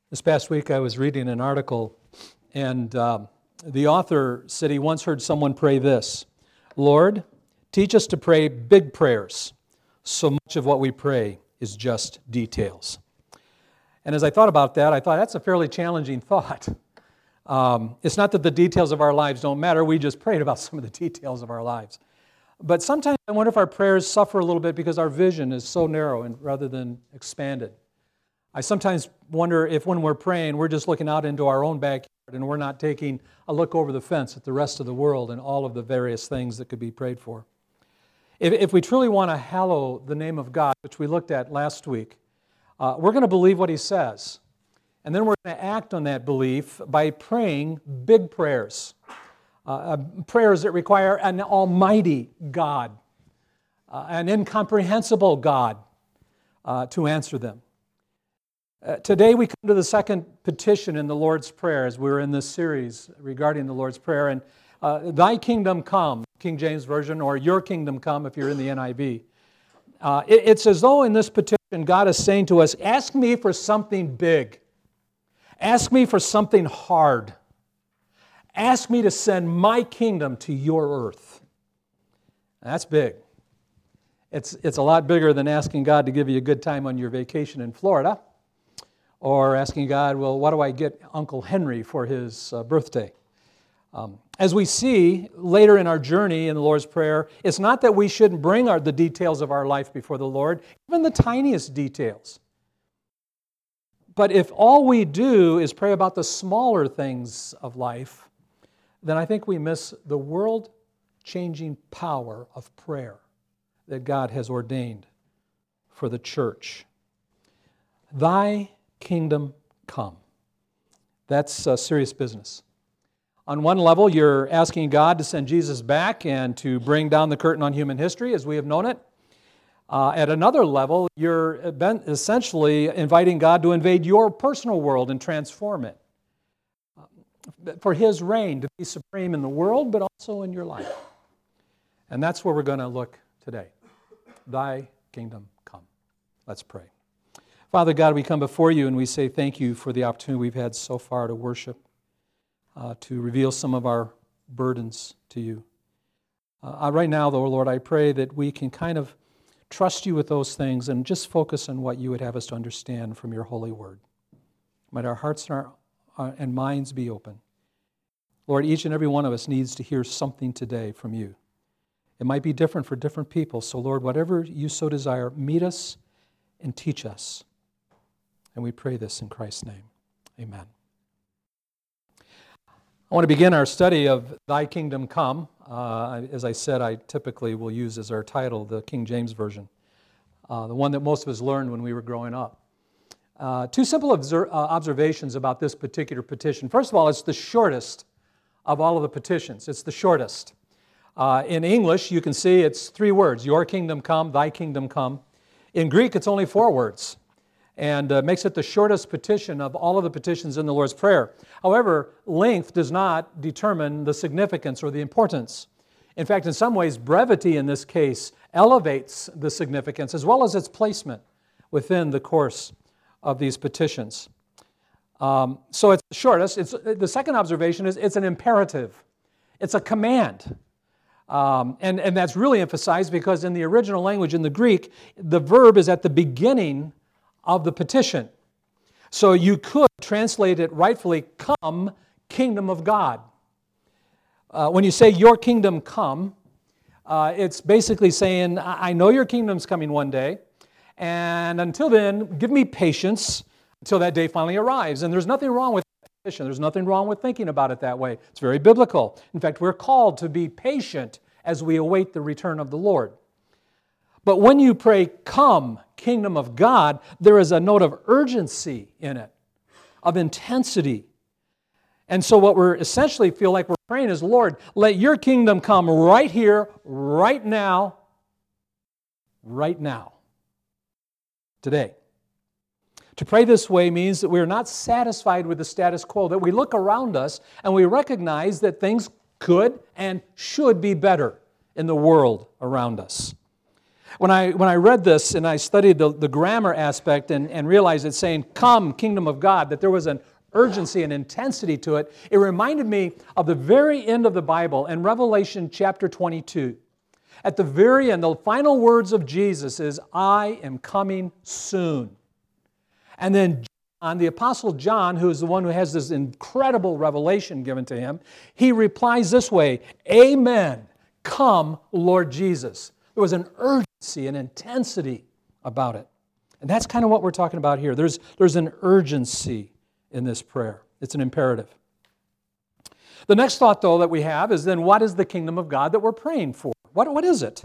This past week I was reading an article, and the author said he once heard someone pray this: Lord, teach us to pray big prayers. So much of what we pray is just details. And as I thought about that, I thought that's a fairly challenging thought. It's not that the details of our lives don't matter. We just prayed about some of the details of our lives. But sometimes I wonder if our prayers suffer a little bit because our vision is so narrow and rather than expanded. I sometimes wonder if when we're praying, we're just looking out into our own backyard and we're not taking a look over the fence at the rest of the world and all of the various things that could be prayed for. If we truly want to hallow the name of God, which we looked at last week, we're going to believe what He says. And then we're going to act on that belief by praying big prayers. Prayers that require an almighty God, an incomprehensible God to answer them. Today we come to the second petition in the Lord's Prayer as we're in this series regarding the Lord's Prayer. And Thy kingdom come, King James Version, or Your kingdom come if you're in the NIV. It's as though in this petition God is saying to us, ask me for something big. Ask me for something hard. Ask me to send my kingdom to your earth. That's big. It's a lot bigger than asking God to give you a good time on your vacation in Florida, or asking God, well, what do I get Uncle Henry for his birthday? As we see later in our journey in the Lord's Prayer, it's not that we shouldn't bring the details of our life before the Lord, even the tiniest details. But if all we do is pray about the smaller things of life, then I think we miss the world-changing power of prayer that God has ordained for the church. Thy kingdom come. That's serious business. On one level, you're asking God to send Jesus back and to bring down the curtain on human history as we have known it. At another level, you're essentially inviting God to invade your personal world and transform it. For His reign to be supreme in the world, but also in your life. And that's where we're going to look today. Thy kingdom come. Let's pray. Father God, we come before You and we say thank You for the opportunity we've had so far to worship, to reveal some of our burdens to You. Right now, though, Lord, I pray that we can kind of trust You with those things and just focus on what You would have us to understand from Your holy word. Might our hearts and minds be open. Lord, each and every one of us needs to hear something today from You. It might be different for different people, so Lord, whatever You so desire, meet us and teach us. And we pray this in Christ's name. Amen. I want to begin our study of Thy Kingdom Come. As I said, I typically will use as our title the King James Version, the one that most of us learned when we were growing up. Two simple observations about this particular petition. First of all, it's the shortest of all of the petitions. It's the shortest. In English, you can see it's 3 words: Your kingdom come, Thy kingdom come. In Greek, it's only 4 words, and makes it the shortest petition of all of the petitions in the Lord's Prayer. However, length does not determine the significance or the importance. In fact, in some ways, brevity in this case elevates the significance as well as its placement within the course of these petitions. So it's the shortest. The second observation is it's an imperative. It's a command. And that's really emphasized because in the original language, in the Greek, the verb is at the beginning of the petition. So you could translate it rightfully, come, kingdom of God. When you say your kingdom come, it's basically saying, I know your kingdom's coming one day, and until then, give me patience until that day finally arrives. And there's nothing wrong with that petition. There's nothing wrong with thinking about it that way. It's very biblical. In fact, we're called to be patient as we await the return of the Lord. But when you pray, come, kingdom of God, there is a note of urgency in it, of intensity. And so what we're essentially feel like we're praying is, Lord, let your kingdom come right here, right now, today. To pray this way means that we are not satisfied with the status quo, that we look around us and we recognize that things could and should be better in the world around us. When I read this and I studied the grammar aspect and realized it's saying, come, kingdom of God, that there was an urgency and intensity to it, it reminded me of the very end of the Bible in Revelation chapter 22. At the very end, the final words of Jesus is, I am coming soon. And then John, the Apostle John, who is the one who has this incredible revelation given to him, he replies this way, Amen, come, Lord Jesus. There was an urgency, an intensity about it. And that's kind of what we're talking about here. There's an urgency in this prayer. It's an imperative. The next thought, though, that we have is then what is the kingdom of God that we're praying for? What is it?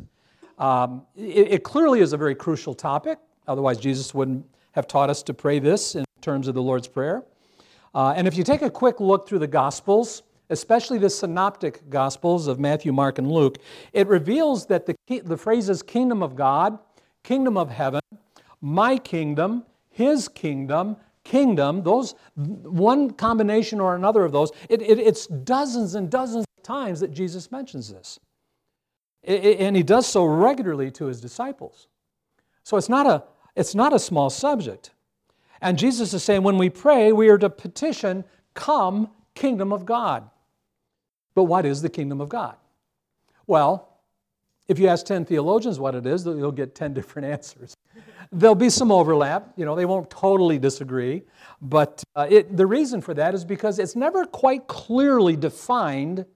It clearly is a very crucial topic. Otherwise, Jesus wouldn't have taught us to pray this in terms of the Lord's Prayer. And if you take a quick look through the Gospels, especially the synoptic Gospels of Matthew, Mark, and Luke, it reveals that the phrases kingdom of God, kingdom of heaven, my kingdom, his kingdom, those, one combination or another of those, it's dozens and dozens of times that Jesus mentions this. And he does so regularly to his disciples. So it's not a small subject. And Jesus is saying when we pray, we are to petition, come, kingdom of God. But what is the kingdom of God? Well, if you ask 10 theologians what it is, you'll get 10 different answers. There'll be some overlap. They won't totally disagree. But the reason for that is because it's never quite clearly defined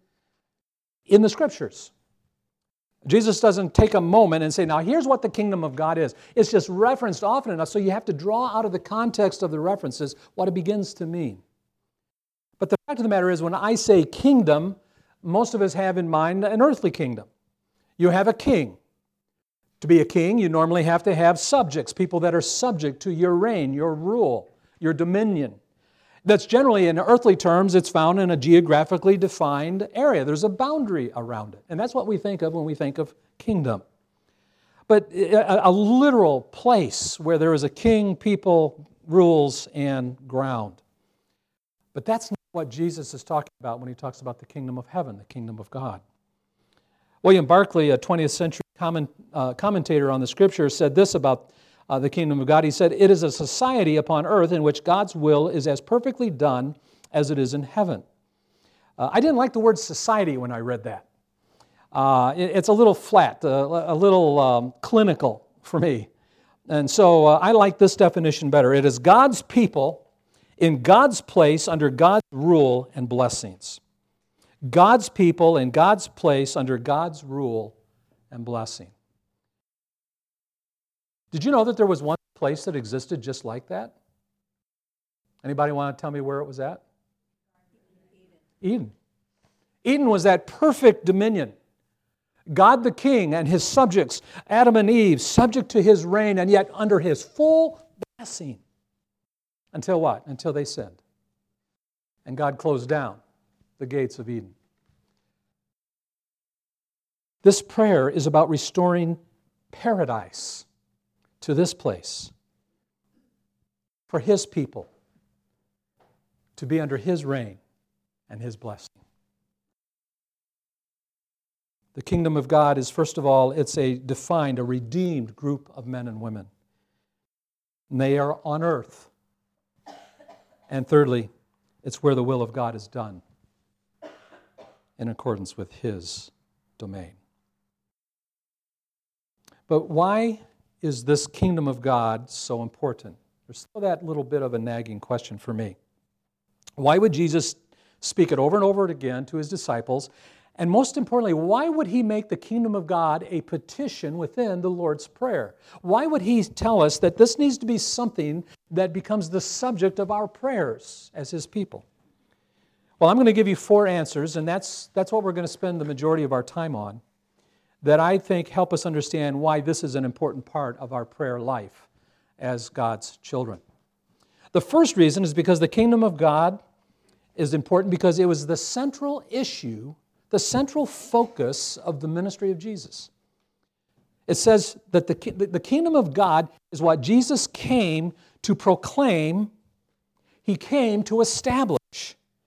in the Scriptures. Jesus doesn't take a moment and say, now here's what the kingdom of God is. It's just referenced often enough, so you have to draw out of the context of the references what it begins to mean. But the fact of the matter is, when I say kingdom, most of us have in mind an earthly kingdom. You have a king. To be a king, you normally have to have subjects, people that are subject to your reign, your rule, your dominion. That's generally, in earthly terms, it's found in a geographically defined area. There's a boundary around it. And that's what we think of when we think of kingdom. But a literal place where there is a king, people, rules, and ground. But that's not what Jesus is talking about when he talks about the kingdom of heaven, the kingdom of God. William Barclay, a 20th century commentator on the Scripture, said this about the kingdom of God. He said, it is a society upon earth in which God's will is as perfectly done as it is in heaven. I didn't like the word society when I read that. It's a little flat, a little clinical for me. And so I like this definition better. It is God's people in God's place under God's rule and blessings. God's people in God's place under God's rule and blessing. Did you know that there was one place that existed just like that? Anybody want to tell me where it was at? Eden. Eden was that perfect dominion. God the King and his subjects, Adam and Eve, subject to his reign and yet under his full blessing. Until what? Until they sinned. And God closed down the gates of Eden. This prayer is about restoring paradise to this place for his people to be under his reign and his blessing. The kingdom of God is, first of all, it's a redeemed group of men and women. And they are on earth. And thirdly, it's where the will of God is done in accordance with his domain. But why is this kingdom of God so important? There's still that little bit of a nagging question for me. Why would Jesus speak it over and over again to his disciples? And most importantly, why would he make the kingdom of God a petition within the Lord's Prayer? Why would he tell us that this needs to be something that becomes the subject of our prayers as his people? Well, I'm going to give you 4 answers, and that's what we're going to spend the majority of our time on, that I think help us understand why this is an important part of our prayer life as God's children. The first reason is because the kingdom of God is important because it was the central issue, the central focus of the ministry of Jesus. It says that the kingdom of God is what Jesus came to proclaim, he came to establish.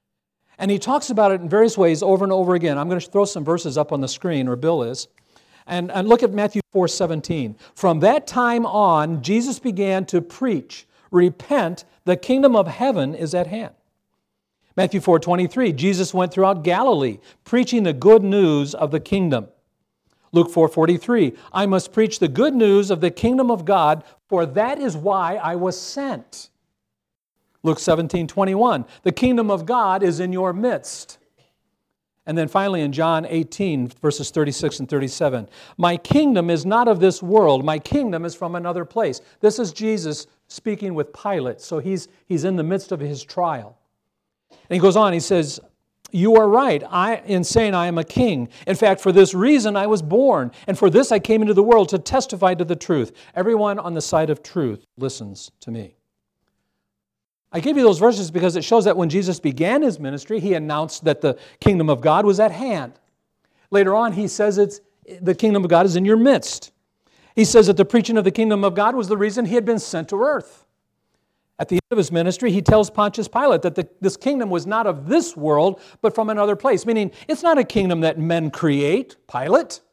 And he talks about it in various ways over and over again. I'm going to throw some verses up on the screen, or Bill is. And look at Matthew 4:17. From that time on, Jesus began to preach, repent, the kingdom of heaven is at hand. Matthew 4:23, Jesus went throughout Galilee, preaching the good news of the kingdom. Luke 4:43, I must preach the good news of the kingdom of God, for that is why I was sent. Luke 17:21, the kingdom of God is in your midst. And then finally in John 18, verses 36 and 37, my kingdom is not of this world, my kingdom is from another place. This is Jesus speaking with Pilate, so he's in the midst of his trial. And he goes on, he says, you are right in saying I am a king. In fact, for this reason I was born, and for this I came into the world to testify to the truth. Everyone on the side of truth listens to me. I gave you those verses because it shows that when Jesus began his ministry, he announced that the kingdom of God was at hand. Later on, he says the kingdom of God is in your midst. He says that the preaching of the kingdom of God was the reason he had been sent to earth. At the end of his ministry, he tells Pontius Pilate that this kingdom was not of this world, but from another place, meaning it's not a kingdom that men create, Pilate.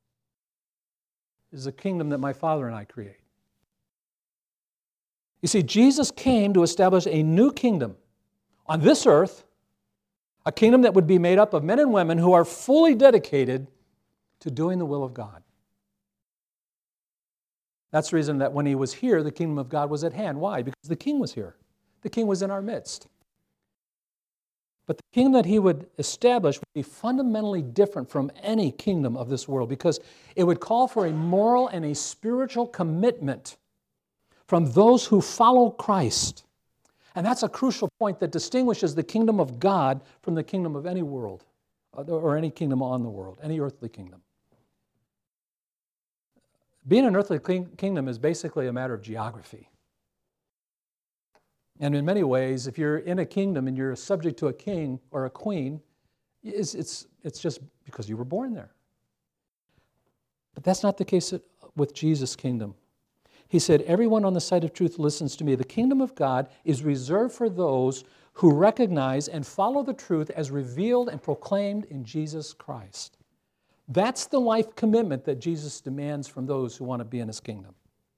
It is a kingdom that my Father and I create. You see, Jesus came to establish a new kingdom on this earth, a kingdom that would be made up of men and women who are fully dedicated to doing the will of God. That's the reason that when he was here, the kingdom of God was at hand. Why? Because the king was here. The king was in our midst. But the kingdom that he would establish would be fundamentally different from any kingdom of this world because it would call for a moral and a spiritual commitment from those who follow Christ. And that's a crucial point that distinguishes the kingdom of God from the kingdom of any world or any kingdom on the world, any earthly kingdom. Being an earthly kingdom is basically a matter of geography. And in many ways, if you're in a kingdom and you're subject to a king or a queen, it's just because you were born there. But that's not the case with Jesus' kingdom. He said, everyone on the side of truth listens to me. The kingdom of God is reserved for those who recognize and follow the truth as revealed and proclaimed in Jesus Christ. That's the life commitment that Jesus demands from those who want to be in his kingdom.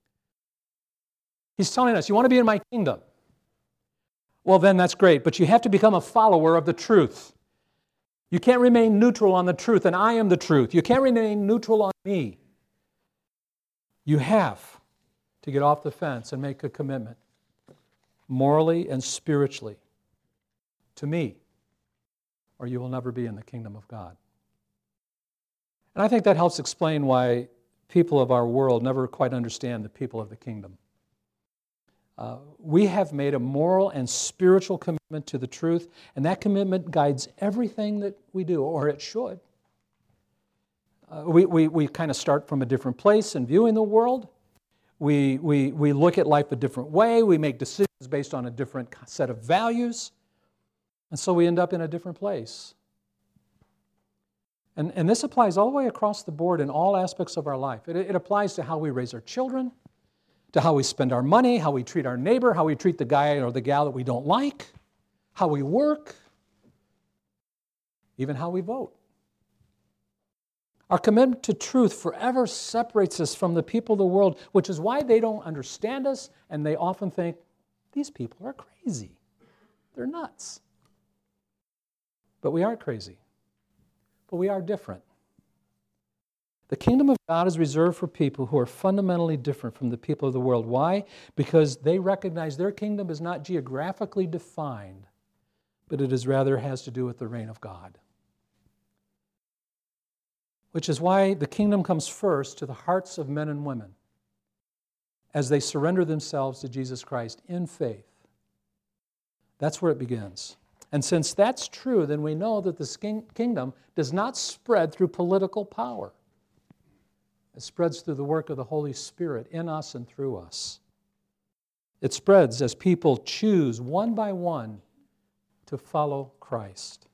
He's telling us, you want to be in my kingdom? Well, then that's great, but you have to become a follower of the truth. You can't remain neutral on the truth, and I am the truth. You can't remain neutral on me. You have to get off the fence and make a commitment, morally and spiritually, to me, or you will never be in the kingdom of God. And I think that helps explain why people of our world never quite understand the people of the kingdom. We have made a moral and spiritual commitment to the truth, and that commitment guides everything that we do, or it should. We kind of start from a different place in viewing the world. We look at life a different way. We make decisions based on a different set of values. And so we end up in a different place. And this applies all the way across the board in all aspects of our life. It applies to how we raise our children, to how we spend our money, how we treat our neighbor, how we treat the guy or the gal that we don't like, how we work, even how we vote. Our commitment to truth forever separates us from the people of the world, which is why they don't understand us, and they often think, these people are crazy. They're nuts. But we aren't crazy. But we are different. The kingdom of God is reserved for people who are fundamentally different from the people of the world. Why? Because they recognize their kingdom is not geographically defined, but it is rather has to do with the reign of God. Which is why the kingdom comes first to the hearts of men and women as they surrender themselves to Jesus Christ in faith. That's where it begins. And since that's true, then we know that this kingdom does not spread through political power. It spreads through the work of the Holy Spirit in us and through us. It spreads as people choose one by one to follow Christ.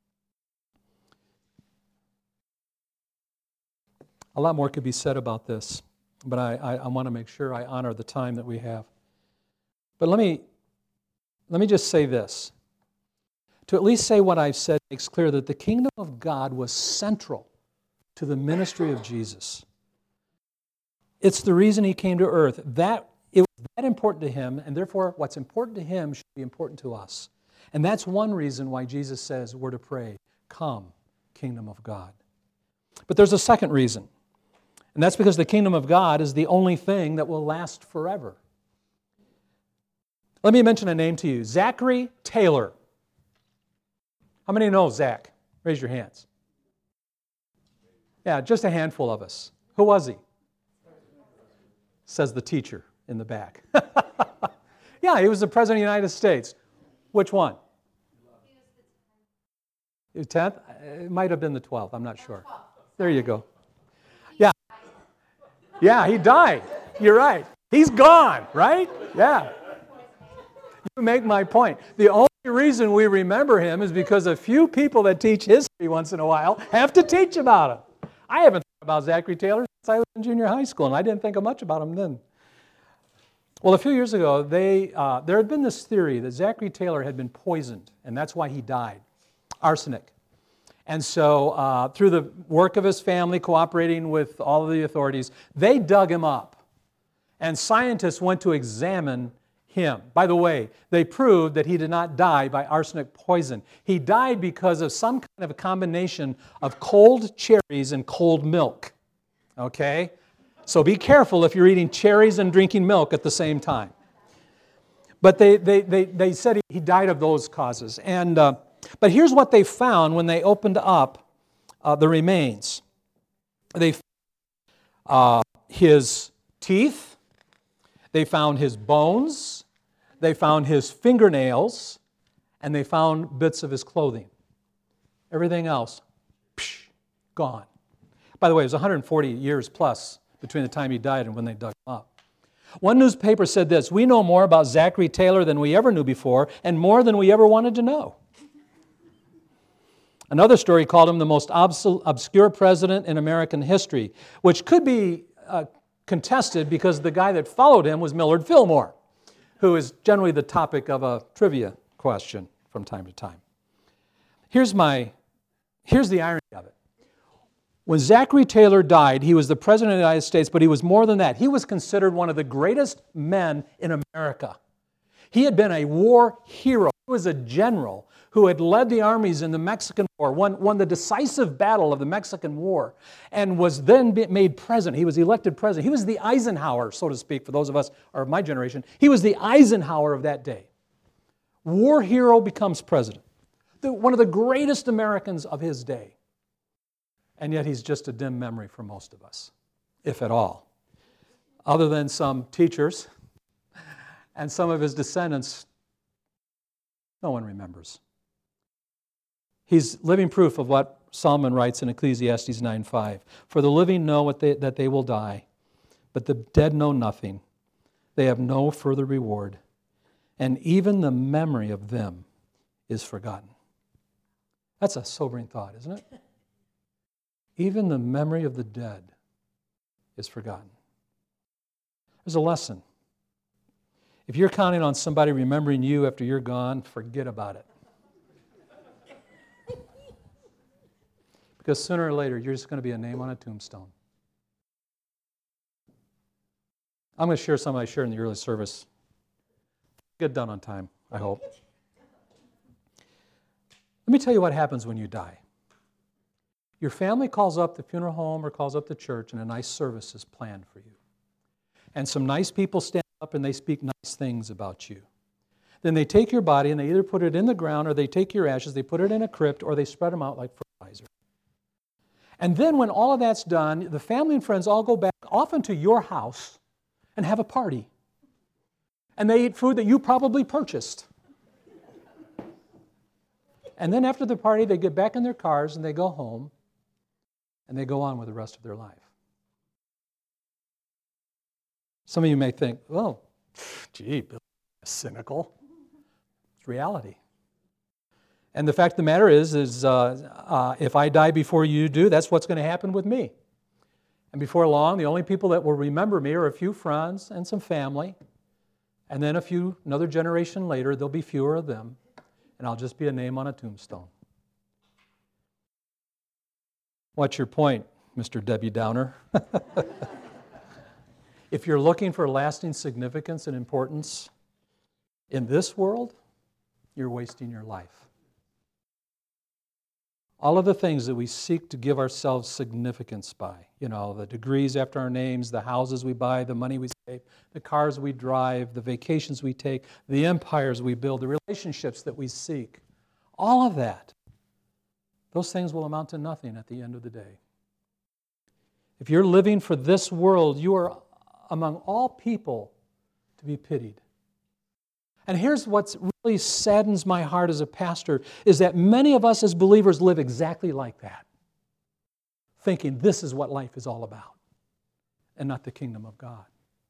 A lot more could be said about this, but I want to make sure I honor the time that we have. But let me just say this. To at least say what I've said makes clear that the kingdom of God was central to the ministry of Jesus. It's the reason he came to earth. It was that important to him, and therefore what's important to him should be important to us. And that's one reason why Jesus says we're to pray, "Come, kingdom of God." But there's a second reason, and that's because the kingdom of God is the only thing that will last forever. Let me mention a name to you, Zachary Taylor. How many know Zach? Raise your hands. Yeah, just a handful of us. Who was he? Says the teacher in the back. Yeah, he was the President of the United States. Which one? He was the 10th? It might have been the 12th, I'm not sure. There you go. Yeah. Yeah, he died. You're right. He's gone, right? Yeah. You make my point. The only reason we remember him is because a few people that teach history once in a while have to teach about him. I haven't thought about Zachary Taylor since I was in junior high school, and I didn't think much about him then. Well, a few years ago, there had been this theory that Zachary Taylor had been poisoned, and that's why he died. Arsenic. And so through the work of his family, cooperating with all of the authorities, they dug him up. And scientists went to examine him. By the way, they proved that he did not die by arsenic poison. He died because of some kind of a combination of cold cherries and cold milk. Okay? So be careful if you're eating cherries and drinking milk at the same time. But they said he died of those causes. And but here's what they found when they opened up the remains. They found his teeth, they found his bones, they found his fingernails, and they found bits of his clothing. Everything else, gone. By the way, it was 140 years plus between the time he died and when they dug him up. One newspaper said this: "We know more about Zachary Taylor than we ever knew before, and more than we ever wanted to know." Another story called him the most obscure president in American history, which could be contested because the guy that followed him was Millard Fillmore, who is generally the topic of a trivia question from time to time. Here's the irony of it. When Zachary Taylor died, he was the President of the United States, but he was more than that. He was considered one of the greatest men in America. He had been a war hero. He was a general who had led the armies in the Mexican War, won the decisive battle of the Mexican War, and was then made president. He was elected president. He was the Eisenhower, so to speak, for those of us of my generation. He was the Eisenhower of that day. War hero becomes president. One of the greatest Americans of his day. And yet he's just a dim memory for most of us, if at all. Other than some teachers and some of his descendants, no one remembers. He's living proof of what Solomon writes in Ecclesiastes 9:5. "For the living know that they will die, but the dead know nothing. They have no further reward, and even the memory of them is forgotten." That's a sobering thought, isn't it? Even the memory of the dead is forgotten. There's a lesson. If you're counting on somebody remembering you after you're gone, forget about it. Because sooner or later, you're just going to be a name on a tombstone. I'm going to share something I shared in the early service. Get done on time, I hope. Let me tell you what happens when you die. Your family calls up the funeral home or calls up the church, and a nice service is planned for you. And some nice people stand up and they speak nice things about you. Then they take your body and they either put it in the ground or they take your ashes, they put it in a crypt, or they spread them out like fertilizer. And then when all of that's done, the family and friends all go back often to your house and have a party. And they eat food that you probably purchased. And then after the party, they get back in their cars and they go home and they go on with the rest of their life. Some of you may think, well, gee, Bill, cynical. It's reality. And the fact of the matter is if I die before you do, that's what's going to happen with me. And before long, the only people that will remember me are a few friends and some family. And then another generation later, there'll be fewer of them. And I'll just be a name on a tombstone. What's your point? Mr. Debbie Downer. If you're looking for lasting significance and importance in this world, you're wasting your life. All of the things that we seek to give ourselves significance by, the degrees after our names, the houses we buy, the money we save, the cars we drive, the vacations we take, the empires we build, the relationships that we seek, all of that, those things will amount to nothing at the end of the day. If you're living for this world, you are among all people to be pitied. And here's what really saddens my heart as a pastor, is that many of us as believers live exactly like that, thinking this is what life is all about, and not the kingdom of God.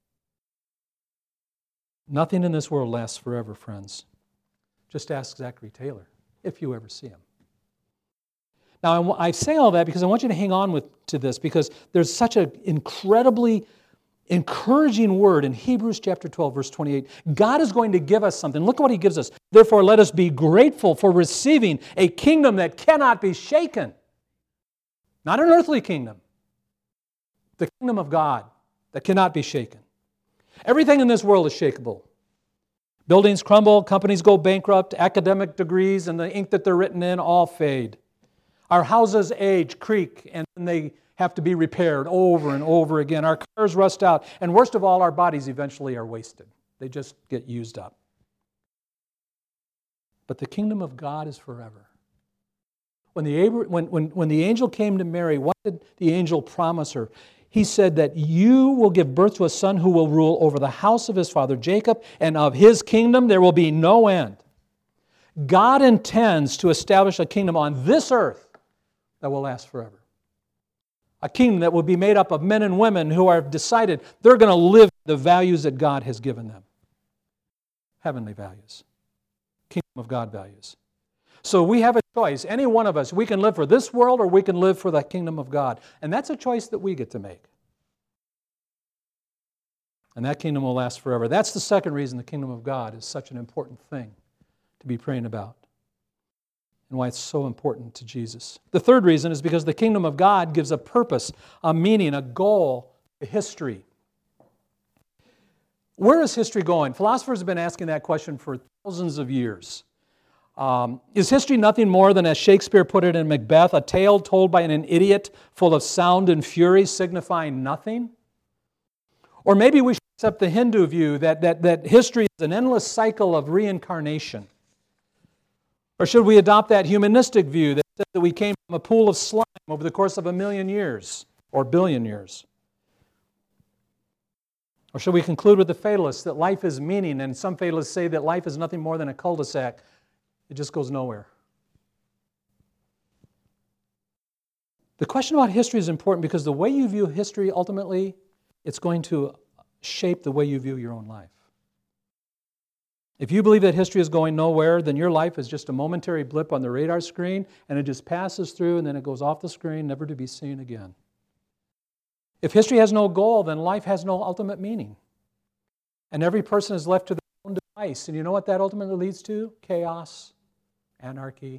Nothing in this world lasts forever, friends. Just ask Zachary Taylor, if you ever see him. Now, I say all that because I want you to hang on to this, because there's such an incredibly encouraging word in Hebrews chapter 12, verse 28. God is going to give us something. Look at what He gives us. Therefore, let us be grateful for receiving a kingdom that cannot be shaken. Not an earthly kingdom. The kingdom of God that cannot be shaken. Everything in this world is shakeable. Buildings crumble, companies go bankrupt, academic degrees and the ink that they're written in all fade. Our houses age, creak, and they have to be repaired over and over again. Our cars rust out. And worst of all, our bodies eventually are wasted. They just get used up. But the kingdom of God is forever. When the angel came to Mary, what did the angel promise her? He said that you will give birth to a son who will rule over the house of his father Jacob, and of his kingdom there will be no end. God intends to establish a kingdom on this earth that will last forever. A kingdom that will be made up of men and women who have decided they're going to live the values that God has given them. Heavenly values. Kingdom of God values. So we have a choice. Any one of us, we can live for this world or we can live for the kingdom of God. And that's a choice that we get to make. And that kingdom will last forever. That's the second reason the kingdom of God is such an important thing to be praying about, and why it's so important to Jesus. The third reason is because the kingdom of God gives a purpose, a meaning, a goal to history. Where is history going? Philosophers have been asking that question for thousands of years. Is history nothing more than, as Shakespeare put it in Macbeth, a tale told by an idiot full of sound and fury, signifying nothing? Or maybe we should accept the Hindu view that history is an endless cycle of reincarnation. Or should we adopt that humanistic view that says that we came from a pool of slime over the course of 1,000,000 years or billion years? Or should we conclude with the fatalists that life is meaning, and some fatalists say that life is nothing more than a cul-de-sac. It just goes nowhere. The question about history is important because the way you view history, ultimately, it's going to shape the way you view your own life. If you believe that history is going nowhere, then your life is just a momentary blip on the radar screen, and it just passes through and then it goes off the screen, never to be seen again. If history has no goal, then life has no ultimate meaning. And every person is left to their own device. And you know what that ultimately leads to? Chaos, anarchy.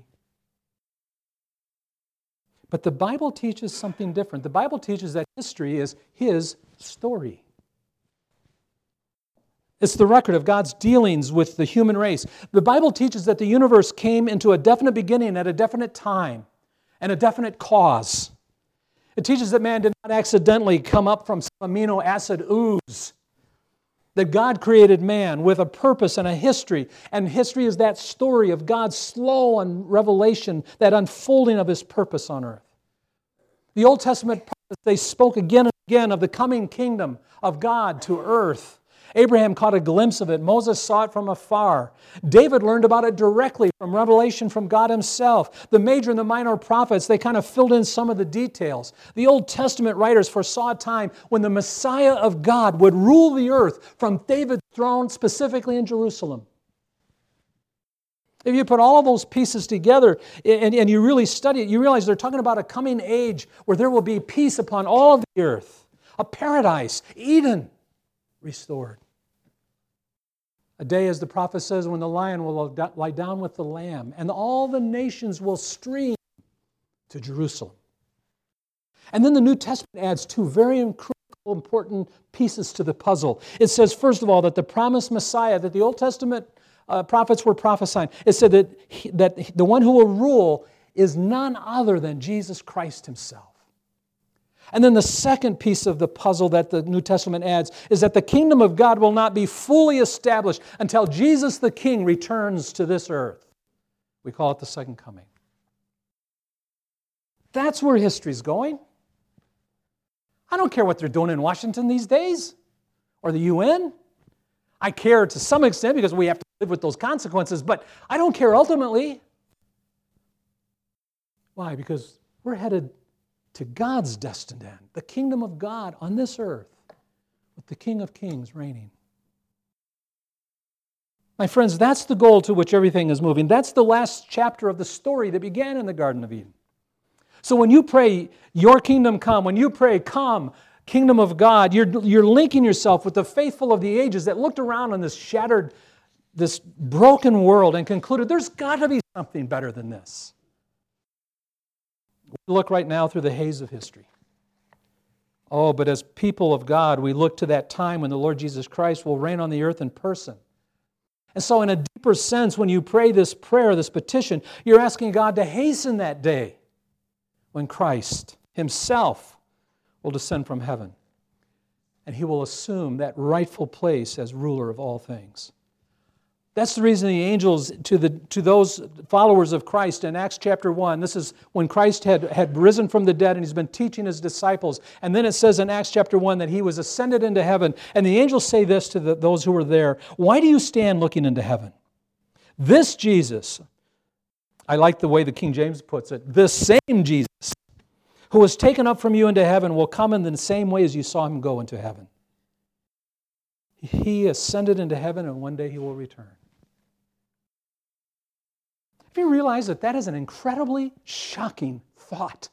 But the Bible teaches something different. The Bible teaches that history is His story. It's the record of God's dealings with the human race. The Bible teaches that the universe came into a definite beginning at a definite time and a definite cause. It teaches that man did not accidentally come up from some amino acid ooze. That God created man with a purpose and a history. And history is that story of God's slow revelation, that unfolding of His purpose on earth. The Old Testament prophets, they spoke again and again of the coming kingdom of God to earth. Abraham caught a glimpse of it. Moses saw it from afar. David learned about it directly from revelation from God Himself. The major and the minor prophets, they kind of filled in some of the details. The Old Testament writers foresaw a time when the Messiah of God would rule the earth from David's throne, specifically in Jerusalem. If you put all of those pieces together and you really study it, you realize they're talking about a coming age where there will be peace upon all of the earth. A paradise, Eden, restored. A day, as the prophet says, when the lion will lie down with the lamb, and all the nations will stream to Jerusalem. And then the New Testament adds two very critical, important pieces to the puzzle. It says, first of all, that the promised Messiah that the Old Testament prophets were prophesying, it said that the one who will rule is none other than Jesus Christ himself. And then the second piece of the puzzle that the New Testament adds is that the kingdom of God will not be fully established until Jesus the King returns to this earth. We call it the second coming. That's where history's going. I don't care what they're doing in Washington these days or the UN. I care to some extent because we have to live with those consequences, but I don't care ultimately. Why? Because we're headed to God's destined end, the kingdom of God on this earth, with the King of Kings reigning. My friends, that's the goal to which everything is moving. That's the last chapter of the story that began in the Garden of Eden. So when you pray, your kingdom come, when you pray, come, kingdom of God, you're linking yourself with the faithful of the ages that looked around on this shattered, this broken world and concluded, there's got to be something better than this. We look right now through the haze of history. Oh, but as people of God, we look to that time when the Lord Jesus Christ will reign on the earth in person. And so in a deeper sense, when you pray this prayer, this petition, you're asking God to hasten that day when Christ himself will descend from heaven and he will assume that rightful place as ruler of all things. That's the reason the angels, to those followers of Christ in Acts chapter 1, this is when Christ had risen from the dead and he's been teaching his disciples. And then it says in Acts chapter 1 that he was ascended into heaven. And the angels say this to those who were there, why do you stand looking into heaven? This Jesus, I like the way the King James puts it, this same Jesus who was taken up from you into heaven will come in the same way as you saw him go into heaven. He ascended into heaven and one day he will return. Have you realized that that is an incredibly shocking thought?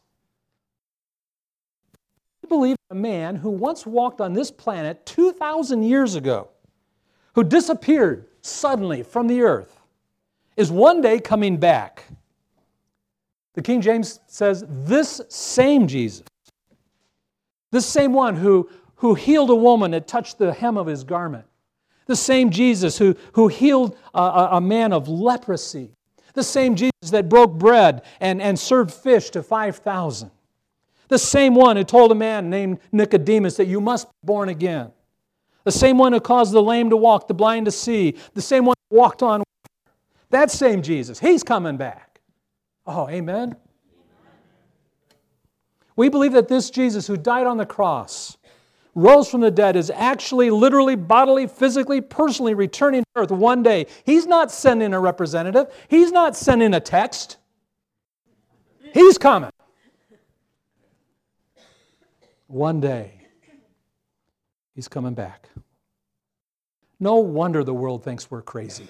I believe a man who once walked on this planet 2,000 years ago, who disappeared suddenly from the earth, is one day coming back. The King James says, this same Jesus, this same one who healed a woman that touched the hem of his garment, the same Jesus who healed a man of leprosy, the same Jesus that broke bread and served fish to 5,000. The same one who told a man named Nicodemus that you must be born again. The same one who caused the lame to walk, the blind to see. The same one who walked on water. That same Jesus, he's coming back. Oh, amen? We believe that this Jesus who died on the cross, rose from the dead, is actually literally, bodily, physically, personally returning to earth one day. He's not sending a representative. He's not sending a text. He's coming. One day, he's coming back. No wonder the world thinks we're crazy.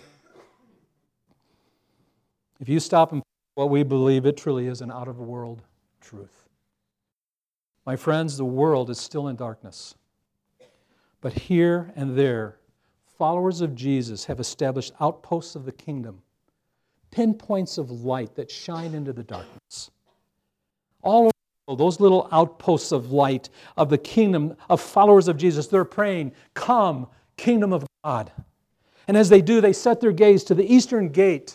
If you stop and think what we believe, it truly is an out-of-the-world truth. My friends, the world is still in darkness. But here and there, followers of Jesus have established outposts of the kingdom, pinpoints of light that shine into the darkness. All over those little outposts of light of the kingdom of followers of Jesus, they're praying, come, kingdom of God. And as they do, they set their gaze to the eastern gate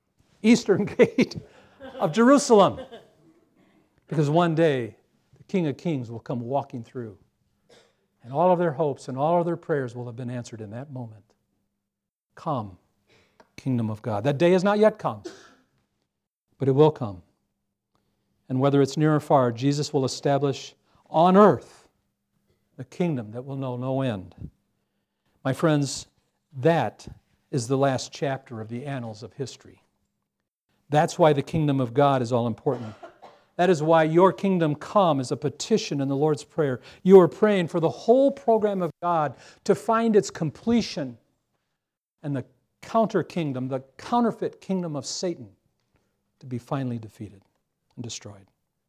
of Jerusalem. Because one day, the King of Kings will come walking through. And all of their hopes and all of their prayers will have been answered in that moment. Come, kingdom of God. That day has not yet come, but it will come. And whether it's near or far, Jesus will establish on earth a kingdom that will know no end. My friends, that is the last chapter of the annals of history. That's why the kingdom of God is all important. That is why your kingdom come is a petition in the Lord's Prayer. You are praying for the whole program of God to find its completion and the counter kingdom, the counterfeit kingdom of Satan, to be finally defeated and destroyed.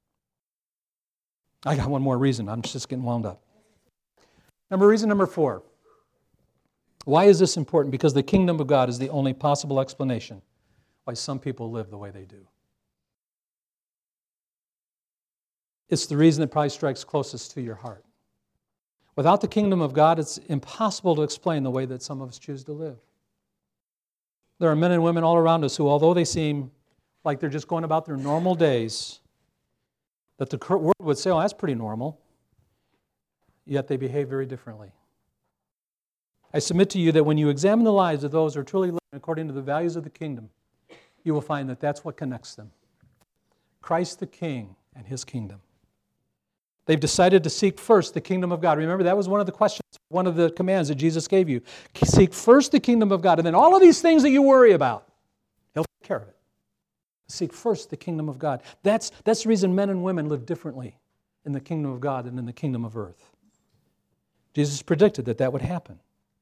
I got one more reason. I'm just getting wound up. Reason number 4. Why is this important? Because the kingdom of God is the only possible explanation why some people live the way they do. it's the reason that probably strikes closest to your heart. Without the kingdom of God, it's impossible to explain the way that some of us choose to live. There are men and women all around us who, although they seem like they're just going about their normal days, that the world would say, oh, that's pretty normal, yet they behave very differently. I submit to you that when you examine the lives of those who are truly living according to the values of the kingdom, you will find that that's what connects them. Christ the King and His kingdom. They've decided to seek first the kingdom of God. Remember, that was one of the questions, one of the commands that Jesus gave you. Seek first the kingdom of God, and then all of these things that you worry about, He'll take care of it. Seek first the kingdom of God. That's the reason men and women live differently in the kingdom of God than in the kingdom of earth. Jesus predicted that that would happen.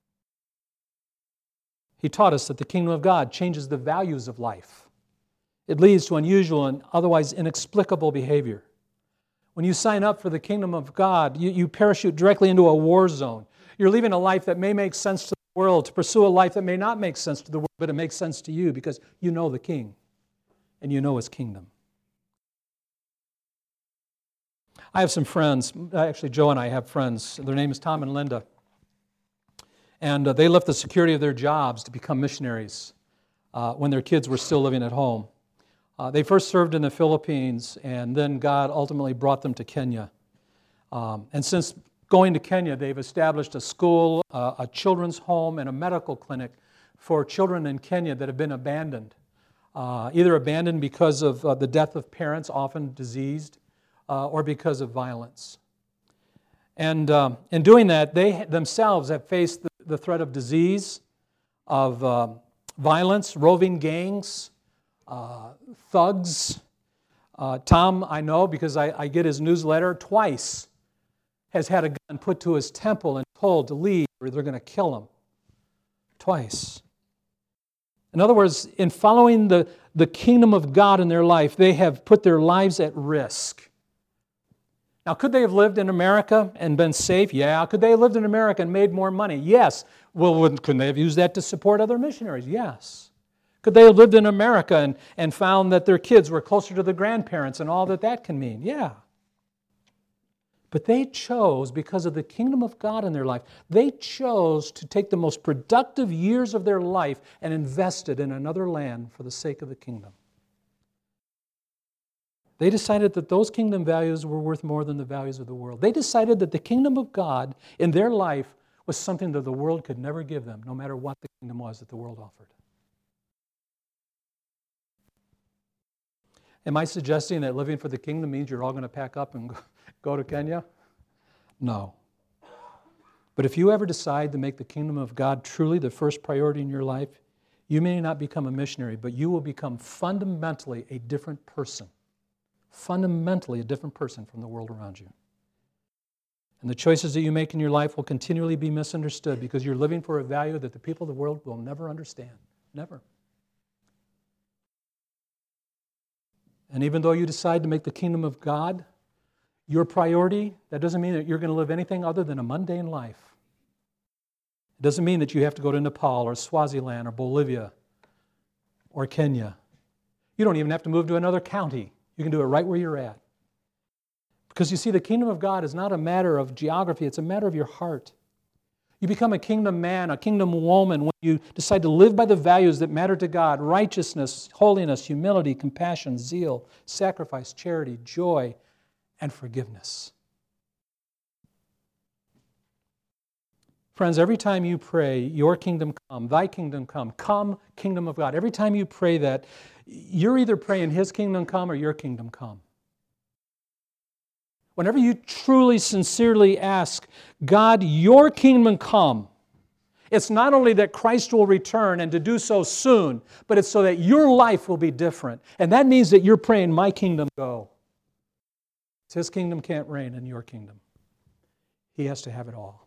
He taught us that the kingdom of God changes the values of life. It leads to unusual and otherwise inexplicable behavior. When you sign up for the kingdom of God, you parachute directly into a war zone. You're leaving a life that may make sense to the world to pursue a life that may not make sense to the world, but it makes sense to you because you know the King and you know His kingdom. I have some friends, actually Joe and I have friends. Their name is Tom and Linda. And they left the security of their jobs to become missionaries when their kids were still living at home. They first served in the Philippines, and then God ultimately brought them to Kenya. And since going to Kenya, they've established a school, a children's home, and a medical clinic for children in Kenya that have been abandoned. Either abandoned because of the death of parents, often diseased, or because of violence. And in doing that, they themselves have faced the threat of disease, of violence, roving gangs, thugs. Tom, I know because I get his newsletter, twice has had a gun put to his temple and told to leave or they're going to kill him. Twice. In other words, in following the kingdom of God in their life, they have put their lives at risk. Now, could they have lived in America and been safe? Yeah. Could they have lived in America and made more money? Yes. Well, couldn't they have used that to support other missionaries? Yes. Could they have lived in America and found that their kids were closer to the grandparents and all that can mean? Yeah. But they chose, because of the kingdom of God in their life, they chose to take the most productive years of their life and invest it in another land for the sake of the kingdom. They decided that those kingdom values were worth more than the values of the world. They decided that the kingdom of God in their life was something that the world could never give them, no matter what the kingdom was that the world offered. Am I suggesting that living for the kingdom means you're all going to pack up and go to Kenya? No. But if you ever decide to make the kingdom of God truly the first priority in your life, you may not become a missionary, but you will become fundamentally a different person. Fundamentally a different person from the world around you. And the choices that you make in your life will continually be misunderstood because you're living for a value that the people of the world will never understand. Never. And even though you decide to make the kingdom of God your priority, that doesn't mean that you're going to live anything other than a mundane life. It doesn't mean that you have to go to Nepal or Swaziland or Bolivia or Kenya. You don't even have to move to another county. You can do it right where you're at. Because you see, the kingdom of God is not a matter of geography, it's a matter of your heart. You become a kingdom man, a kingdom woman when you decide to live by the values that matter to God: righteousness, holiness, humility, compassion, zeal, sacrifice, charity, joy, and forgiveness. Friends, every time you pray, your kingdom come, thy kingdom come, kingdom of God. Every time you pray that, you're either praying His kingdom come or your kingdom come. Whenever you truly, sincerely ask, God, your kingdom come, it's not only that Christ will return and to do so soon, but it's so that your life will be different. And that means that you're praying, my kingdom go. His kingdom can't reign in your kingdom. He has to have it all.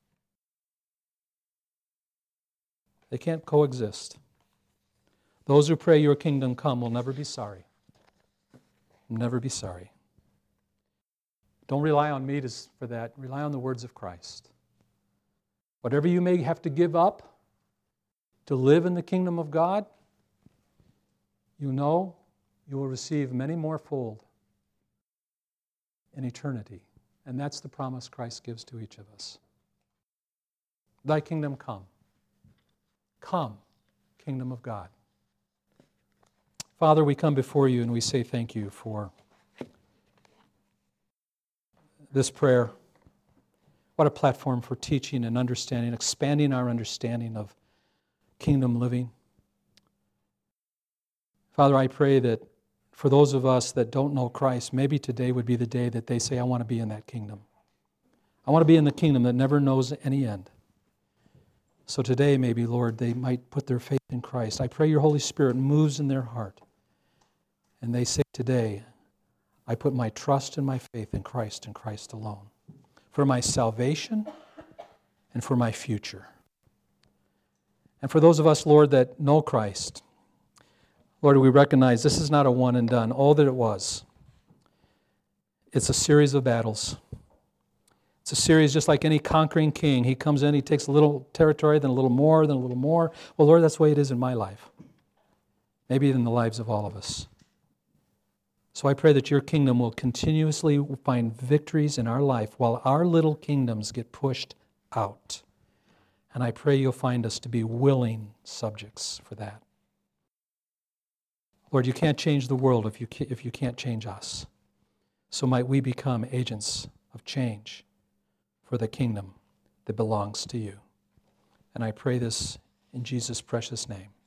They can't coexist. Those who pray your kingdom come will never be sorry. Never be sorry. Don't rely on me for that. Rely on the words of Christ. Whatever you may have to give up to live in the kingdom of God, you know you will receive many more fold. in eternity. And that's the promise Christ gives to each of us. Thy kingdom come. Come, kingdom of God. Father, we come before you and we say thank you for this prayer. What a platform for teaching and understanding, expanding our understanding of kingdom living. Father, I pray that for those of us that don't know Christ, maybe today would be the day that they say, I want to be in that kingdom. I want to be in the kingdom that never knows any end. So today, maybe, Lord, they might put their faith in Christ. I pray your Holy Spirit moves in their heart. And they say today, I put my trust and my faith in Christ and Christ alone, for my salvation and for my future. And for those of us, Lord, that know Christ, Lord, we recognize this is not a one and done. All that it was, it's a series of battles. It's a series just like any conquering king. He comes in, he takes a little territory, then a little more, then a little more. Well, Lord, that's the way it is in my life. Maybe in the lives of all of us. So I pray that your kingdom will continuously find victories in our life while our little kingdoms get pushed out. And I pray you'll find us to be willing subjects for that. Lord, you can't change the world if you can't change us. So might we become agents of change for the kingdom that belongs to you. And I pray this in Jesus' precious name.